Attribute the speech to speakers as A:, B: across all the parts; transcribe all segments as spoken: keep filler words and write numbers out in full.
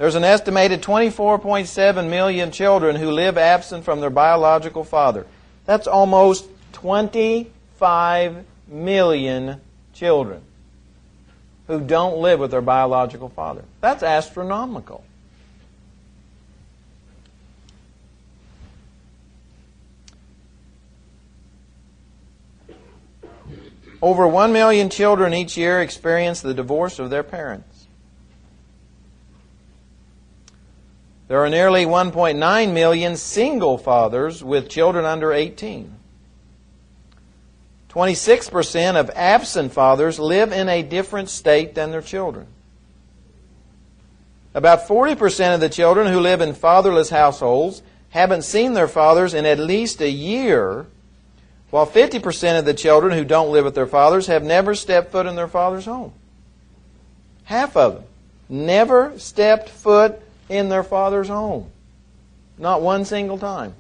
A: There's an estimated twenty-four point seven million children who live absent from their biological father. That's almost twenty-five million children who don't live with their biological father. That's astronomical. Over one million children each year experience the divorce of their parents. There are nearly one point nine million single fathers with children under eighteen. twenty-six percent of absent fathers live in a different state than their children. About forty percent of the children who live in fatherless households haven't seen their fathers in at least a year, while fifty percent of the children who don't live with their fathers have never stepped foot in their father's home. Half of them never stepped foot in their father's home. Not one single time.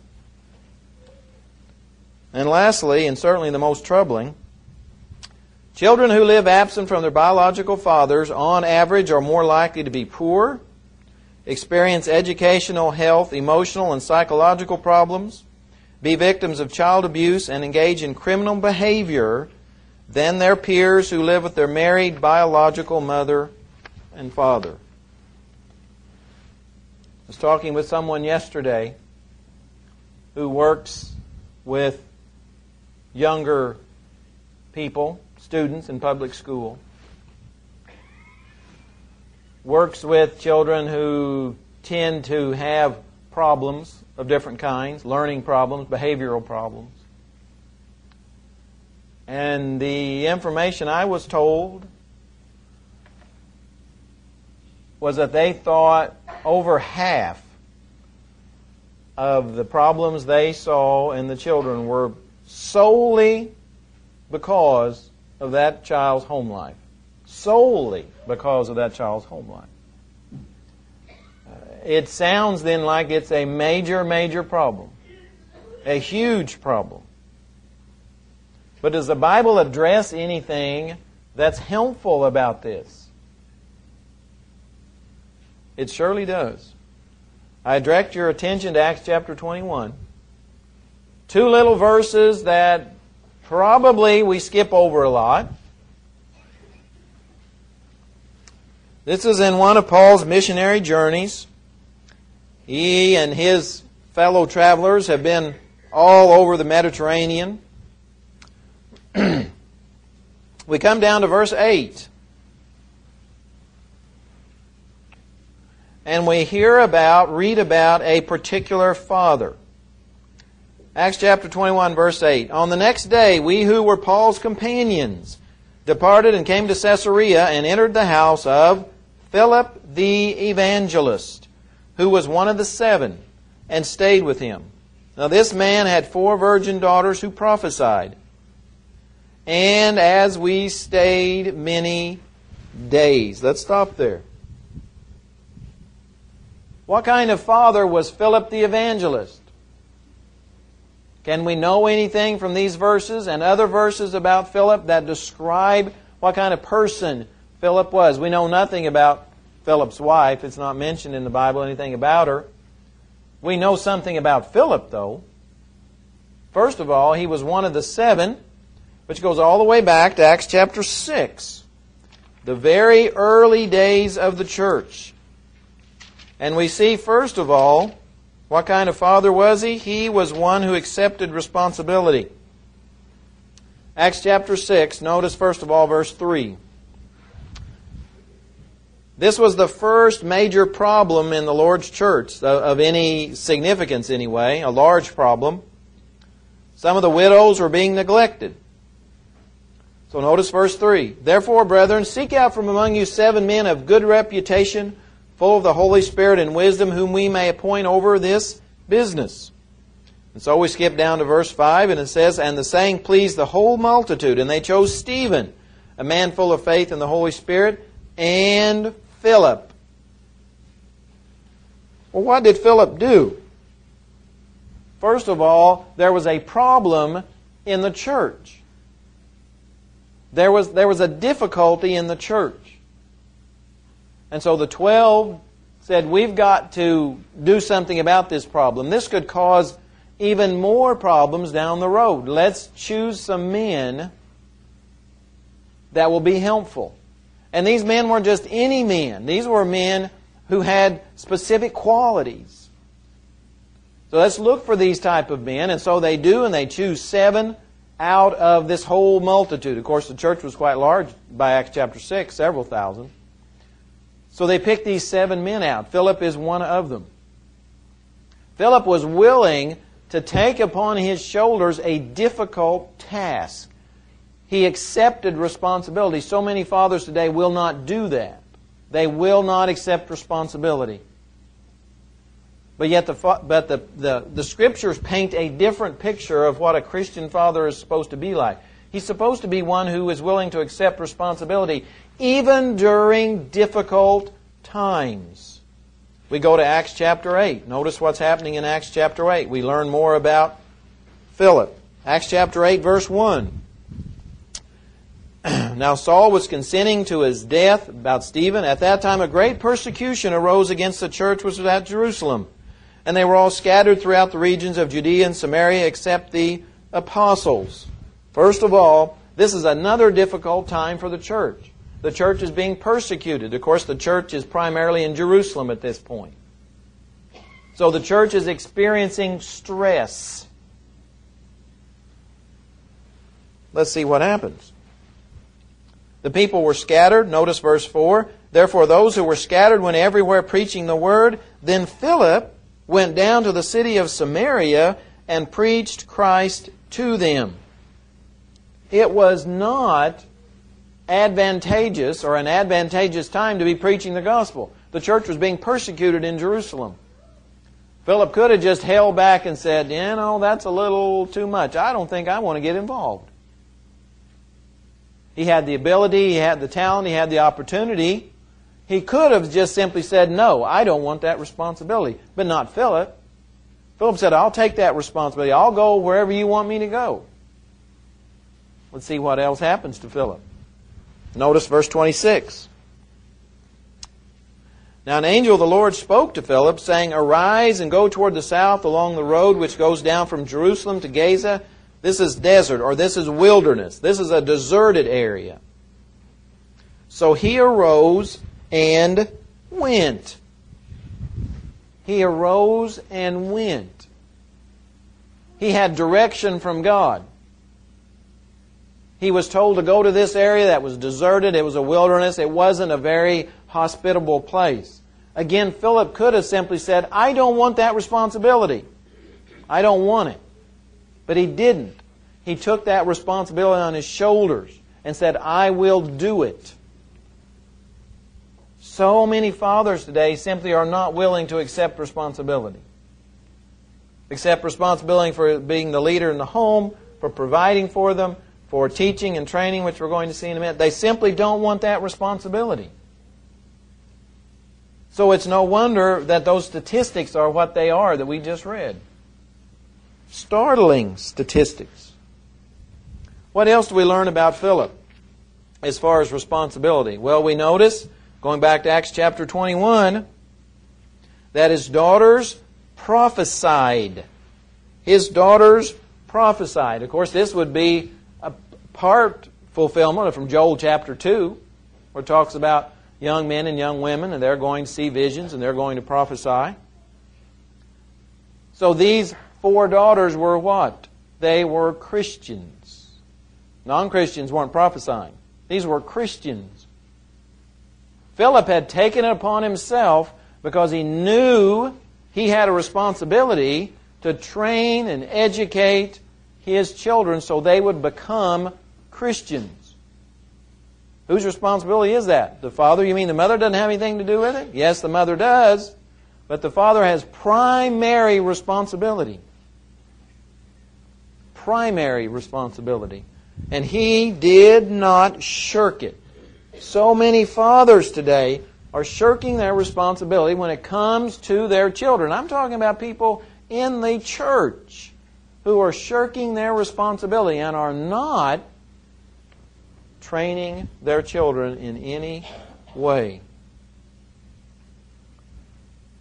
A: And lastly, and certainly the most troubling, children who live absent from their biological fathers on average are more likely to be poor, experience educational, health, emotional, and psychological problems, be victims of child abuse, and engage in criminal behavior than their peers who live with their married biological mother and father. I was talking with someone yesterday who works with younger people, students in public school, works with children who tend to have problems of different kinds, learning problems, behavioral problems. And the information I was told was that they thought over half of the problems they saw in the children were solely because of that child's home life. Solely because of that child's home life. Uh, it sounds then like it's a major, major problem. A huge problem. But does the Bible address anything that's helpful about this? It surely does. I direct your attention to Acts chapter twenty-one. Two little verses that probably we skip over a lot. This is in one of Paul's missionary journeys. He and his fellow travelers have been all over the Mediterranean. We come down to verse eight. And we hear about, read about a particular father. Acts chapter twenty-one, verse eight. On the next day, we who were Paul's companions departed and came to Caesarea and entered the house of Philip the evangelist, who was one of the seven, and stayed with him. Now this man had four virgin daughters who prophesied. And as we stayed many days. Let's stop there. What kind of father was Philip the evangelist? Can we know anything from these verses and other verses about Philip that describe what kind of person Philip was? We know nothing about Philip's wife. It's not mentioned in the Bible, anything about her. We know something about Philip, though. First of all, he was one of the seven, which goes all the way back to Acts chapter six, the very early days of the church. And we see, first of all, what kind of father was he? He was one who accepted responsibility. Acts chapter six, notice first of all verse three. This was the first major problem in the Lord's church, of any significance anyway, a large problem. Some of the widows were being neglected. So notice verse three. Therefore, brethren, seek out from among you seven men of good reputation, full of the Holy Spirit and wisdom, whom we may appoint over this business. And so we skip down to verse five, and it says, and the saying pleased the whole multitude, and they chose Stephen, a man full of faith in the Holy Spirit, and Philip. Well, what did Philip do? First of all, there was a problem in the church. There was, there was a difficulty in the church. And so the twelve said, we've got to do something about this problem. This could cause even more problems down the road. Let's choose some men that will be helpful. And these men weren't just any men. These were men who had specific qualities. So let's look for these type of men. And so they do, and they choose seven out of this whole multitude. Of course, the church was quite large by Acts chapter six, several thousand. So they picked these seven men out. Philip is one of them. Philip was willing to take upon his shoulders a difficult task. He accepted responsibility. So many fathers today will not do that. They will not accept responsibility. But yet the, but the, the, the Scriptures paint a different picture of what a Christian father is supposed to be like. He's supposed to be one who is willing to accept responsibility even during difficult times. We go to Acts chapter eight. Notice what's happening in Acts chapter eight. We learn more about Philip. Acts chapter eight, verse one. Now Saul was consenting to his death about Stephen. At that time a great persecution arose against the church which was at Jerusalem. And they were all scattered throughout the regions of Judea and Samaria except the apostles. First of all, this is another difficult time for the church. The church is being persecuted. Of course, the church is primarily in Jerusalem at this point. So the church is experiencing stress. Let's see what happens. The people were scattered. Notice verse four. Therefore those who were scattered went everywhere preaching the word. Then Philip went down to the city of Samaria and preached Christ to them. It was not advantageous or an advantageous time to be preaching the gospel. The church was being persecuted in Jerusalem. Philip could have just held back and said, you know, that's a little too much. I don't think I want to get involved. He had the ability, he had the talent, he had the opportunity. He could have just simply said, no, I don't want that responsibility. But not Philip. Philip said, I'll take that responsibility. I'll go wherever you want me to go. Let's see what else happens to Philip. Notice verse twenty-six. Now an angel of the Lord spoke to Philip, saying, Arise and go toward the south along the road which goes down from Jerusalem to Gaza. This is desert, or this is wilderness. This is a deserted area. So he arose and went. He arose and went. He had direction from God. He was told to go to this area that was deserted. It was a wilderness. It wasn't a very hospitable place. Again, Philip could have simply said, I don't want that responsibility. I don't want it. But he didn't. He took that responsibility on his shoulders and said, I will do it. So many fathers today simply are not willing to accept responsibility. Accept responsibility for being the leader in the home, for providing for them, for teaching and training, which we're going to see in a minute. They simply don't want that responsibility. So it's no wonder that those statistics are what they are that we just read. Startling statistics. What else do we learn about Philip as far as responsibility? Well, we notice, going back to Acts chapter twenty-one, that his daughters prophesied. His daughters prophesied. Of course, this would be a part fulfillment from Joel chapter two, where it talks about young men and young women, and they're going to see visions, and they're going to prophesy. So these four daughters were what? They were Christians. Non-Christians weren't prophesying. These were Christians. Philip had taken it upon himself because he knew he had a responsibility to train and educate his children so they would become Christians. Whose responsibility is that? The father? You mean the mother doesn't have anything to do with it? Yes, the mother does. But the father has primary responsibility. Primary responsibility. And he did not shirk it. So many fathers today are shirking their responsibility when it comes to their children. I'm talking about people in the church who are shirking their responsibility and are not training their children in any way.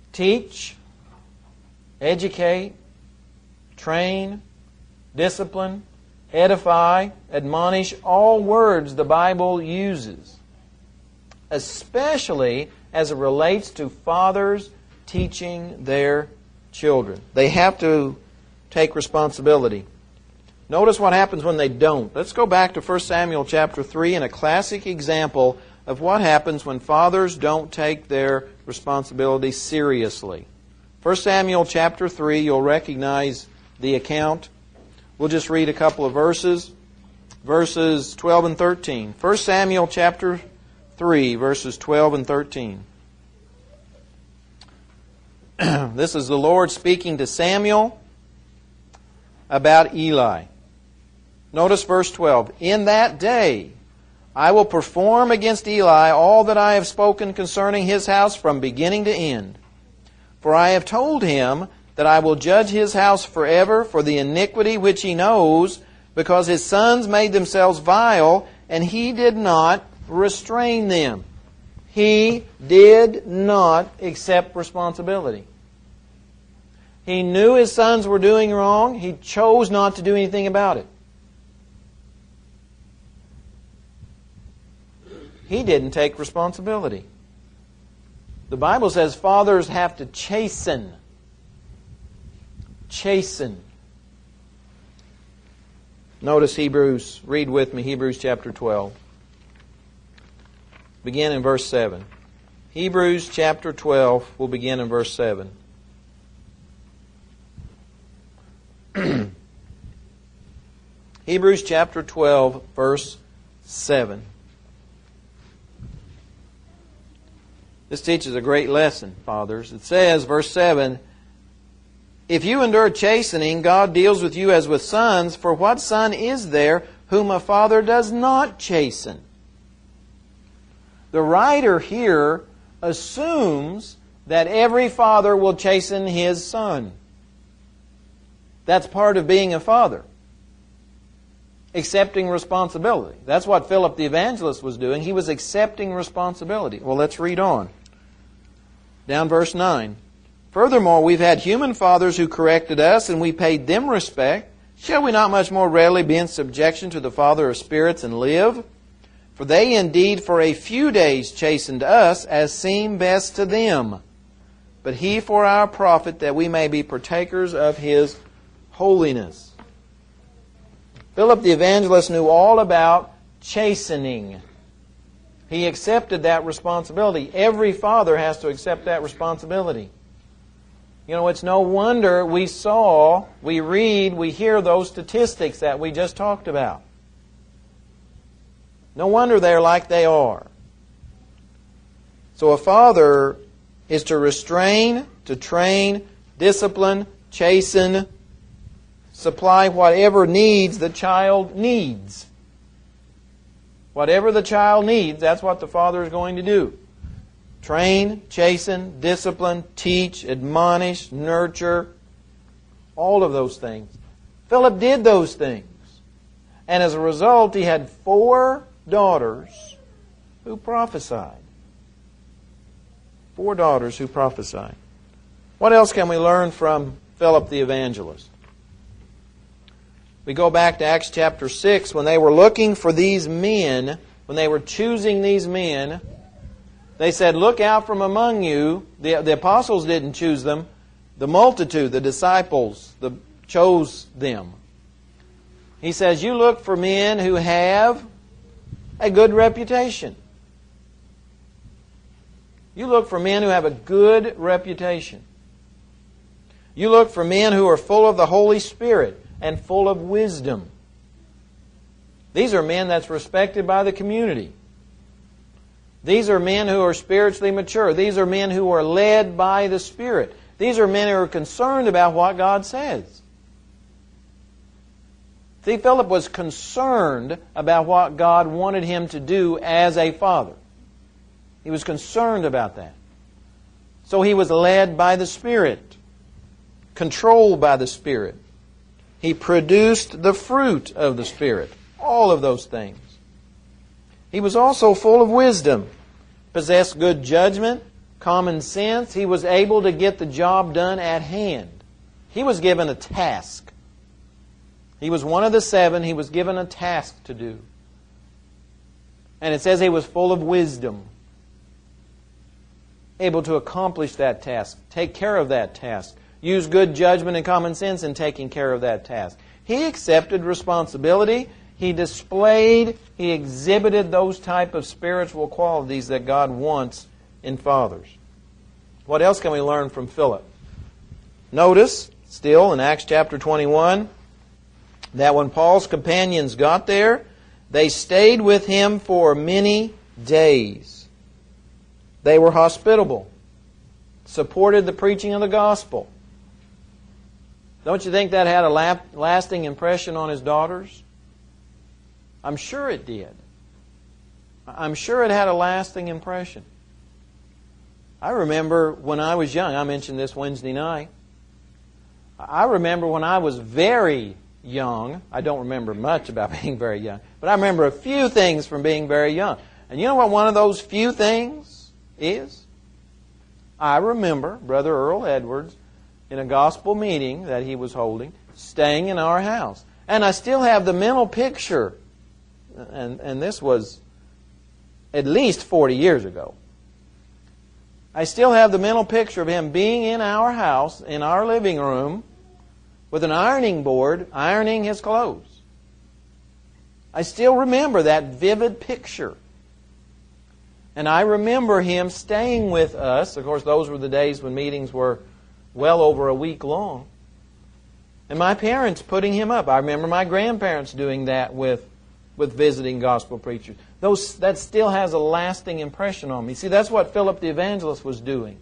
A: teach, educate, train, discipline, edify, admonish, all words the Bible uses, especially as it relates to fathers teaching their children. They have to take responsibility. Notice what happens when they don't. Let's go back to First Samuel chapter three and a classic example of what happens when fathers don't take their responsibility seriously. First Samuel chapter three, you'll recognize the account. We'll just read a couple of verses. Verses twelve and thirteen. First Samuel chapter three, verses twelve and thirteen. This is the Lord speaking to Samuel about Eli. Notice verse twelve. In that day I will perform against Eli all that I have spoken concerning his house from beginning to end. For I have told him that I will judge his house forever for the iniquity which he knows, because his sons made themselves vile, and he did not restrain them. He did not accept responsibility. He knew his sons were doing wrong. He chose not to do anything about it. He didn't take responsibility. The Bible says fathers have to chasten. Chasten. Notice Hebrews, read with me Hebrews chapter twelve. Begin in verse seven. Hebrews chapter twelve, we'll begin in verse seven. Hebrews chapter twelve, verse seven. This teaches a great lesson, fathers. It says, verse seven, if you endure chastening, God deals with you as with sons, for what son is there whom a father does not chasten? The writer here assumes that every father will chasten his son. That's part of being a father. Accepting responsibility. That's what Philip the evangelist was doing. He was accepting responsibility. Well, let's read on. Down verse nine. Furthermore, we've had human fathers who corrected us, and we paid them respect. Shall we not much more readily be in subjection to the Father of spirits and live? For they indeed for a few days chastened us, as seemed best to them. But He for our profit, that we may be partakers of His holiness. Philip the evangelist knew all about chastening. He accepted that responsibility. Every father has to accept that responsibility. You know, it's no wonder we saw, we read, we hear those statistics that we just talked about. No wonder they're like they are. So a father is to restrain, to train, discipline, chasten, supply whatever needs the child needs. Whatever the child needs, that's what the father is going to do. Train, chasten, discipline, teach, admonish, nurture, all of those things. Philip did those things. And as a result, he had four daughters who prophesied. Four daughters who prophesied. What else can we learn from Philip the evangelist? We go back to Acts chapter six. When they were looking for these men, when they were choosing these men, they said, look out from among you. The, the apostles didn't choose them. The multitude, the disciples, the, chose them. He says, you look for men who have a good reputation. You look for men who have a good reputation. You look for men who are full of the Holy Spirit and full of wisdom. These are men that's respected by the community. These are men who are spiritually mature. These are men who are led by the Spirit. These are men who are concerned about what God says. See, Philip was concerned about what God wanted him to do as a father. He was concerned about that. So he was led by the Spirit, controlled by the Spirit. He produced the fruit of the Spirit. All of those things. He was also full of wisdom, possessed good judgment, common sense. He was able to get the job done at hand. He was given a task. He was one of the seven. He was given a task to do. And it says he was full of wisdom, able to accomplish that task, take care of that task, use good judgment and common sense in taking care of that task. He accepted responsibility. He displayed, he exhibited those type of spiritual qualities that God wants in fathers. What else can we learn from Philip? Notice, still in Acts chapter twenty-one, that when Paul's companions got there, they stayed with him for many days. They were hospitable, supported the preaching of the gospel. Don't you think that had a lasting impression on his daughters? I'm sure it did. I'm sure it had a lasting impression. I remember when I was young, I mentioned this Wednesday night, I remember when I was very young, I don't remember much about being very young, but I remember a few things from being very young. And you know what one of those few things is? I remember Brother Earl Edwards in a gospel meeting that he was holding, staying in our house. And I still have the mental picture, and, and this was at least forty years ago. I still have the mental picture of him being in our house, in our living room, with an ironing board, ironing his clothes. I still remember that vivid picture. And I remember him staying with us. Of course, those were the days when meetings were well over a week long. And my parents putting him up. I remember my grandparents doing that with, with visiting gospel preachers. Those, that still has a lasting impression on me. See, that's what Philip the Evangelist was doing.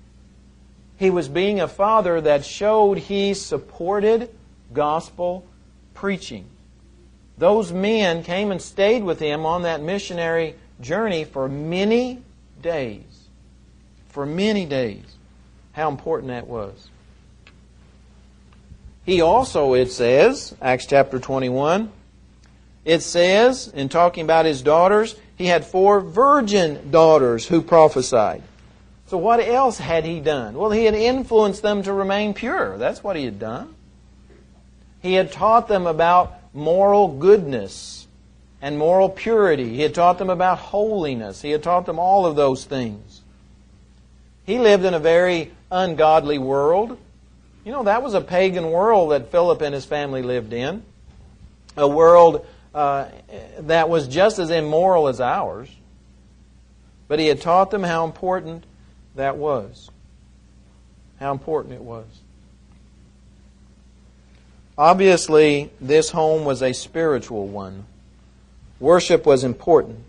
A: He was being a father that showed he supported gospel preaching. Those men came and stayed with him on that missionary journey for many days. For many days. How important that was. He also, it says, Acts chapter twenty-one, it says, in talking about his daughters, he had four virgin daughters who prophesied. So what else had he done? Well, he had influenced them to remain pure. That's what he had done. He had taught them about moral goodness and moral purity. He had taught them about holiness. He had taught them all of those things. He lived in a very ungodly world. You know, that was a pagan world that Philip and his family lived in. A world uh, that was just as immoral as ours. But he had taught them how important that was. How important it was. Obviously, this home was a spiritual one. Worship was important.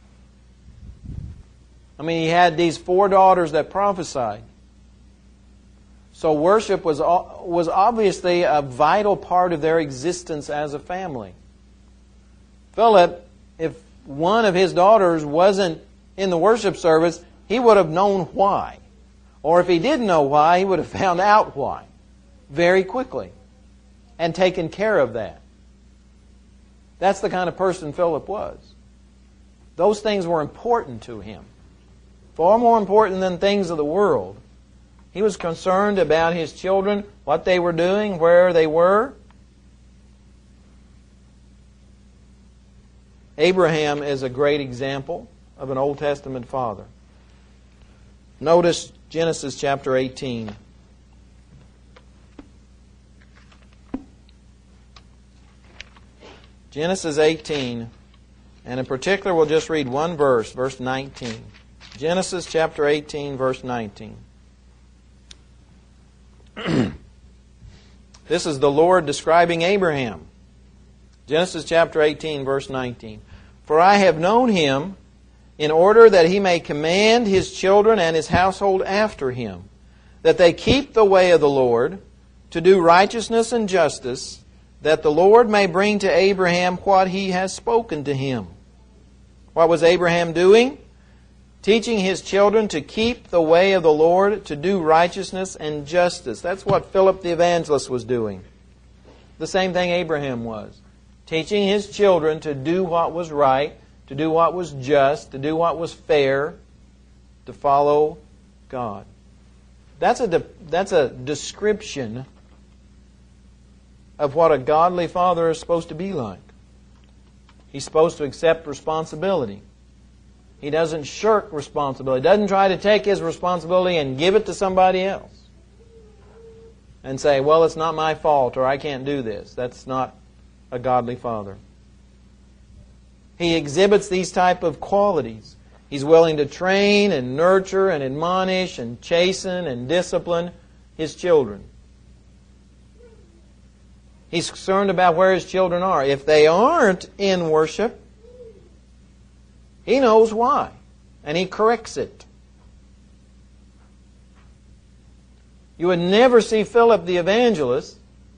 A: I mean, he had these four daughters that prophesied. So worship was, was obviously a vital part of their existence as a family. Philip, if one of his daughters wasn't in the worship service, he would have known why. Or if he didn't know why, he would have found out why very quickly and taken care of that. That's the kind of person Philip was. Those things were important to him. Far more important than things of the world. He was concerned about his children, what they were doing, where they were. Abraham is a great example of an Old Testament father. Notice Genesis chapter eighteen. Genesis eighteen, and in particular we'll just read one verse, verse nineteen. Genesis chapter eighteen, verse nineteen. This is the Lord describing Abraham. Genesis chapter eighteen, verse nineteen. For I have known him in order that he may command his children and his household after him, that they keep the way of the Lord, to do righteousness and justice, that the Lord may bring to Abraham what he has spoken to him. What was Abraham doing? Teaching his children to keep the way of the Lord, to do righteousness and justice. That's what Philip the Evangelist was doing. The same thing Abraham was. Teaching his children to do what was right, to do what was just, to do what was fair, to follow God. That's a, de- that's a description of what a godly father is supposed to be like. He's supposed to accept responsibility. He doesn't shirk responsibility. He doesn't try to take his responsibility and give it to somebody else. And say, well, it's not my fault, or I can't do this. That's not a godly father. He exhibits these type of qualities. He's willing to train and nurture and admonish and chasten and discipline his children. He's concerned about where his children are. If they aren't in worship, he knows why, and he corrects it. You would never see Philip the evangelist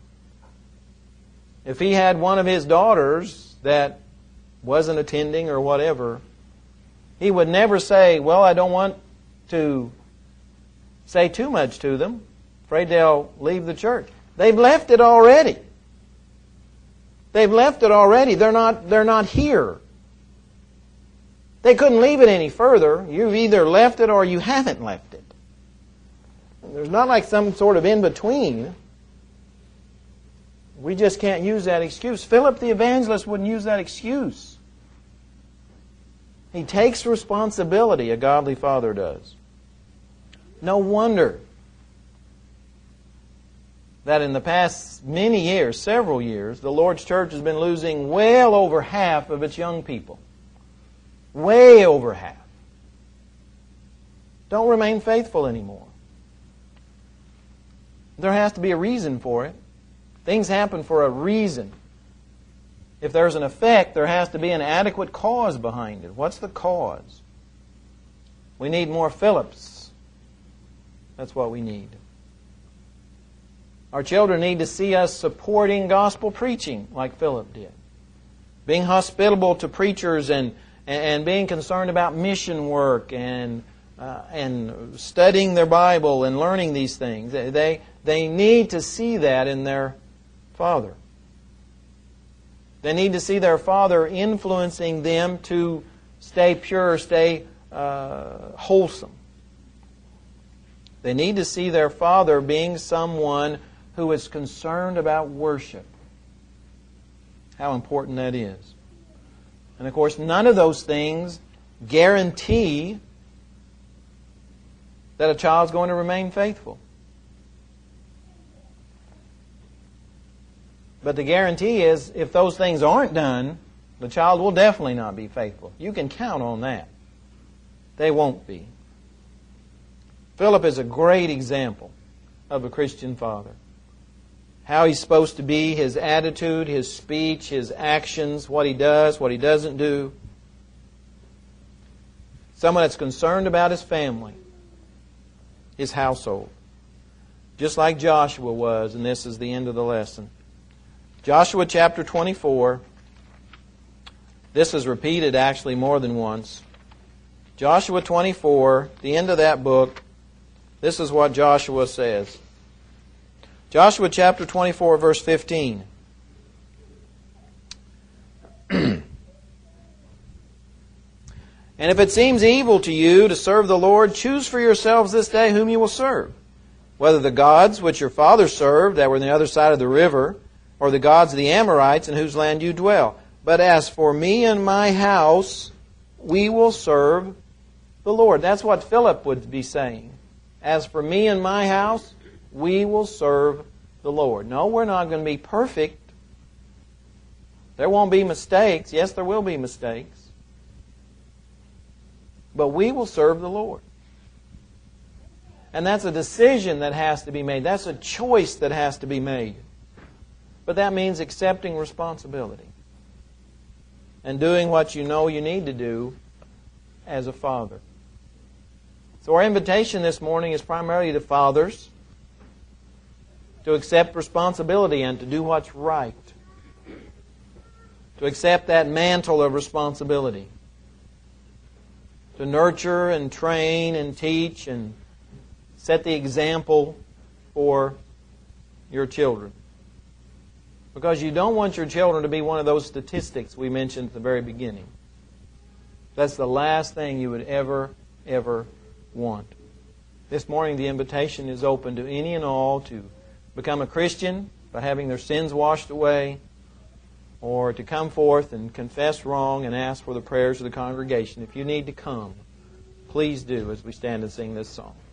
A: if he had one of his daughters that wasn't attending or whatever. He would never say, well, I don't want to say too much to them. Afraid they'll leave the church. They've left it already. They've left it already. They're not, they're not here. They couldn't leave it any further. You've either left it or you haven't left it. There's not like some sort of in-between. We just can't use that excuse. Philip the evangelist wouldn't use that excuse. He takes responsibility, a godly father does. No wonder that in the past many years, several years, the Lord's church has been losing well over half of its young people. Way over half. Don't remain faithful anymore. There has to be a reason for it. Things happen for a reason. If there's an effect, there has to be an adequate cause behind it. What's the cause? We need more Philips. That's what we need. Our children need to see us supporting gospel preaching like Philip did. Being hospitable to preachers and, and being concerned about mission work and, uh, and studying their Bible and learning these things. They, they need to see that in their father. They need to see their father influencing them to stay pure, stay uh, wholesome. They need to see their father being someone who is concerned about worship. How important that is. And of course, none of those things guarantee that a child's going to remain faithful. But the guarantee is, if those things aren't done, the child will definitely not be faithful. You can count on that. They won't be. Philip is a great example of a Christian father. How he's supposed to be, his attitude, his speech, his actions, what he does, what he doesn't do. Someone that's concerned about his family, his household. Just like Joshua was, and this is the end of the lesson. Joshua chapter twenty-four. This is repeated actually more than once. Joshua twenty-four, the end of that book, this is what Joshua says. Joshua chapter twenty-four, verse fifteen. And if it seems evil to you to serve the Lord, choose for yourselves this day whom you will serve. Whether the gods which your fathers served that were on the other side of the river, or the gods of the Amorites in whose land you dwell. But as for me and my house, we will serve the Lord. That's what Philip would be saying. As for me and my house, we will serve the Lord. No, we're not going to be perfect. There won't be mistakes. Yes, there will be mistakes. But we will serve the Lord. And that's a decision that has to be made. That's a choice that has to be made. But that means accepting responsibility and doing what you know you need to do as a father. So our invitation this morning is primarily to fathers to accept responsibility and to do what's right. To accept that mantle of responsibility. To nurture and train and teach and set the example for your children. Because you don't want your children to be one of those statistics we mentioned at the very beginning. That's the last thing you would ever, ever want. This morning the invitation is open to any and all to become a Christian by having their sins washed away, or to come forth and confess wrong and ask for the prayers of the congregation. If you need to come, please do as we stand and sing this song.